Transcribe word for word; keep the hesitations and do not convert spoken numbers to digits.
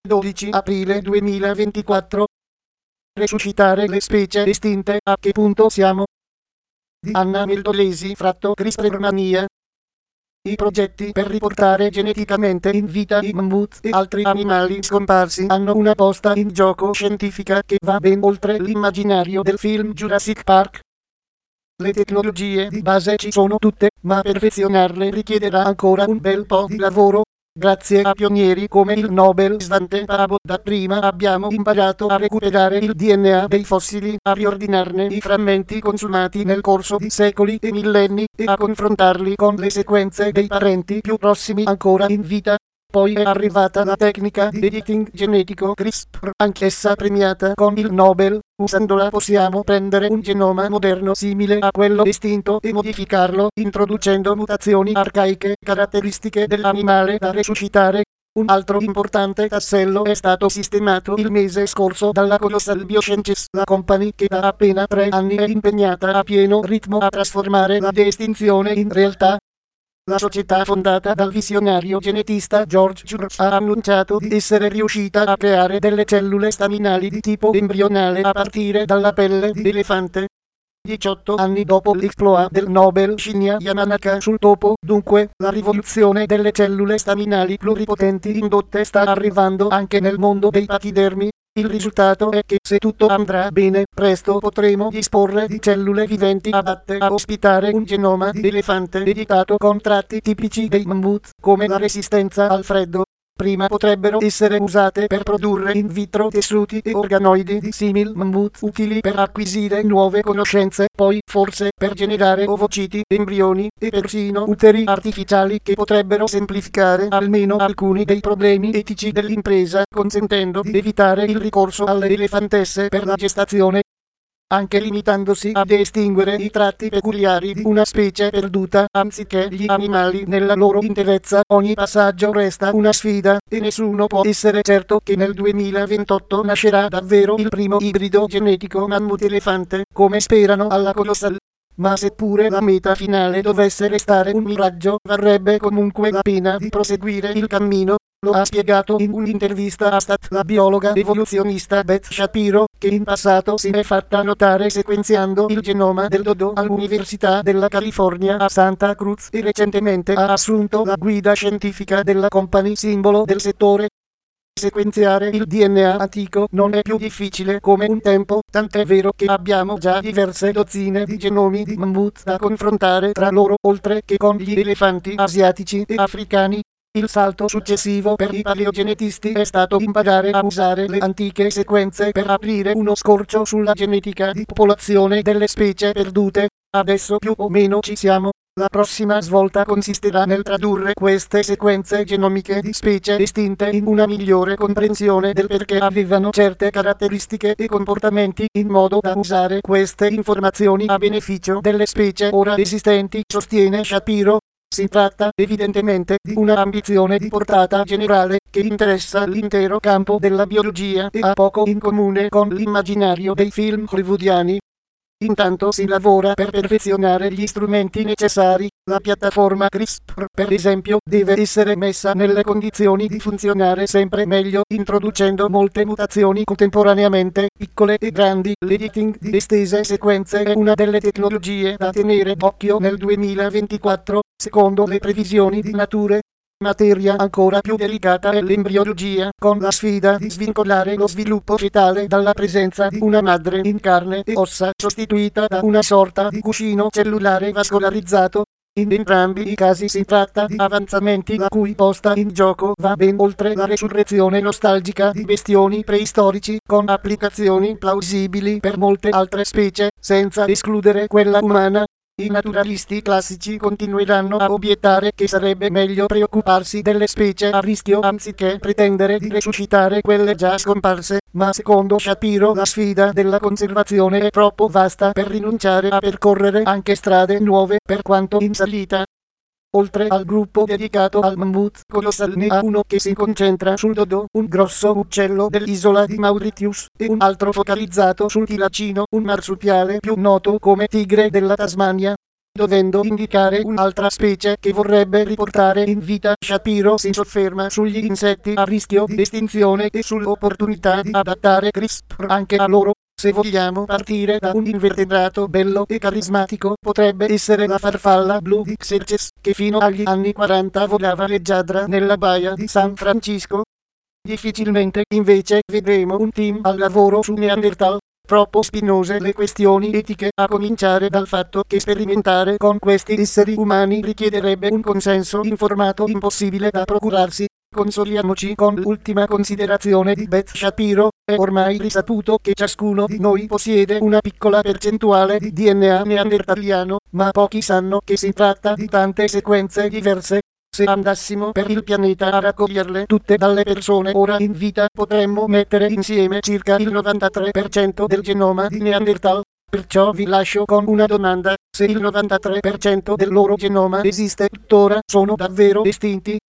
dodici aprile duemilaventiquattro. Resuscitare le specie estinte, a che punto siamo? Di Anna Meldolesi fratto CRISPR-mania. I progetti per riportare geneticamente in vita i mammut e altri animali scomparsi hanno una posta in gioco scientifica che va ben oltre l'immaginario del film Jurassic Park. Le tecnologie di base ci sono tutte, ma perfezionarle richiederà ancora un bel po' di lavoro. Grazie a pionieri come il Nobel Svante Pääbo dapprima abbiamo imparato a recuperare il D N A dei fossili, a riordinarne i frammenti consumati nel corso di secoli e millenni, e a confrontarli con le sequenze dei parenti più prossimi ancora in vita. Poi è arrivata la tecnica di editing genetico CRISPR, anch'essa premiata con il Nobel. Usandola possiamo prendere un genoma moderno simile a quello estinto e modificarlo, introducendo mutazioni arcaiche, caratteristiche dell'animale da resuscitare. Un altro importante tassello è stato sistemato il mese scorso dalla Colossal Biosciences, la company che da appena tre anni è impegnata a pieno ritmo a trasformare la de-estinzione in realtà. La società fondata dal visionario genetista George Church ha annunciato di essere riuscita a creare delle cellule staminali di tipo embrionale a partire dalla pelle di elefante. diciotto anni dopo l'exploit del Nobel Shinya Yamanaka sul topo, dunque, la rivoluzione delle cellule staminali pluripotenti indotte sta arrivando anche nel mondo dei pachidermi. Il risultato è che, se tutto andrà bene, presto potremo disporre di cellule viventi adatte a ospitare un genoma di elefante editato con tratti tipici dei mammut, come la resistenza al freddo. Prima potrebbero essere usate per produrre in vitro tessuti e organoidi di simil mammut utili per acquisire nuove conoscenze, poi forse per generare ovociti, embrioni e persino uteri artificiali che potrebbero semplificare almeno alcuni dei problemi etici dell'impresa, consentendo di evitare il ricorso alle elefantesse per la gestazione, anche limitandosi a estinguere i tratti peculiari di una specie perduta, anziché gli animali nella loro interezza. Ogni passaggio resta una sfida, e nessuno può essere certo che nel duemilaventotto nascerà davvero il primo ibrido genetico mammut-elefante, come sperano alla Colossal. Ma seppure la meta finale dovesse restare un miraggio, varrebbe comunque la pena di proseguire il cammino. Lo ha spiegato in un'intervista a Stat la biologa evoluzionista Beth Shapiro, che in passato si è fatta notare sequenziando il genoma del dodo all'Università della California a Santa Cruz, e recentemente ha assunto la guida scientifica della company simbolo del settore. Sequenziare il D N A antico non è più difficile come un tempo, tant'è vero che abbiamo già diverse dozzine di genomi di mammut da confrontare tra loro, oltre che con gli elefanti asiatici e africani. Il salto successivo per i paleogenetisti è stato imparare a usare le antiche sequenze per aprire uno scorcio sulla genetica di popolazione delle specie perdute. Adesso più o meno ci siamo. La prossima svolta consisterà nel tradurre queste sequenze genomiche di specie estinte in una migliore comprensione del perché avevano certe caratteristiche e comportamenti, in modo da usare queste informazioni a beneficio delle specie ora esistenti, sostiene Shapiro. Si tratta evidentemente di una ambizione di portata generale che interessa l'intero campo della biologia e ha poco in comune con l'immaginario dei film hollywoodiani. Intanto si lavora per perfezionare gli strumenti necessari. La piattaforma CRISPR, per esempio, deve essere messa nelle condizioni di funzionare sempre meglio, introducendo molte mutazioni contemporaneamente, piccole e grandi. L'editing di estese sequenze è una delle tecnologie da tenere d'occhio nel duemilaventiquattro, secondo le previsioni di Nature. Materia ancora più delicata è l'embriologia, con la sfida di svincolare lo sviluppo fetale dalla presenza di una madre in carne e ossa, sostituita da una sorta di cuscino cellulare vascolarizzato. In entrambi i casi si tratta di avanzamenti la cui posta in gioco va ben oltre la resurrezione nostalgica di bestioni preistorici, con applicazioni plausibili per molte altre specie, senza escludere quella umana. I naturalisti classici continueranno a obiettare che sarebbe meglio preoccuparsi delle specie a rischio anziché pretendere di resuscitare quelle già scomparse, ma secondo Shapiro la sfida della conservazione è troppo vasta per rinunciare a percorrere anche strade nuove, per quanto in salita. Oltre al gruppo dedicato al mammut Colossal ne ha uno che si concentra sul dodo, un grosso uccello dell'isola di Mauritius, e un altro focalizzato sul tilacino, un marsupiale più noto come tigre della Tasmania. dovendo indicare un'altra specie che vorrebbe riportare in vita. Shapiro si sofferma sugli insetti a rischio di estinzione e sull'opportunità di adattare CRISPR anche a loro. Se vogliamo partire da un invertebrato bello e carismatico, potrebbe essere la farfalla blu di Xerxes, che fino agli anni quaranta volava leggiadra nella baia di San Francisco. Difficilmente, invece, vedremo un team al lavoro su Neanderthal. Troppo spinose le questioni etiche, a cominciare dal fatto che sperimentare con questi esseri umani richiederebbe un consenso informato impossibile da procurarsi. Consoliamoci con l'ultima considerazione di Beth Shapiro. È ormai risaputo che ciascuno di noi possiede una piccola percentuale di D N A neandertaliano, ma pochi sanno che si tratta di tante sequenze diverse. Se andassimo per il pianeta a raccoglierle tutte dalle persone ora in vita, potremmo mettere insieme circa il novantatré per cento del genoma di Neanderthal. Perciò vi lascio con una domanda: se il novantatré per cento del loro genoma esiste tuttora, sono davvero estinti?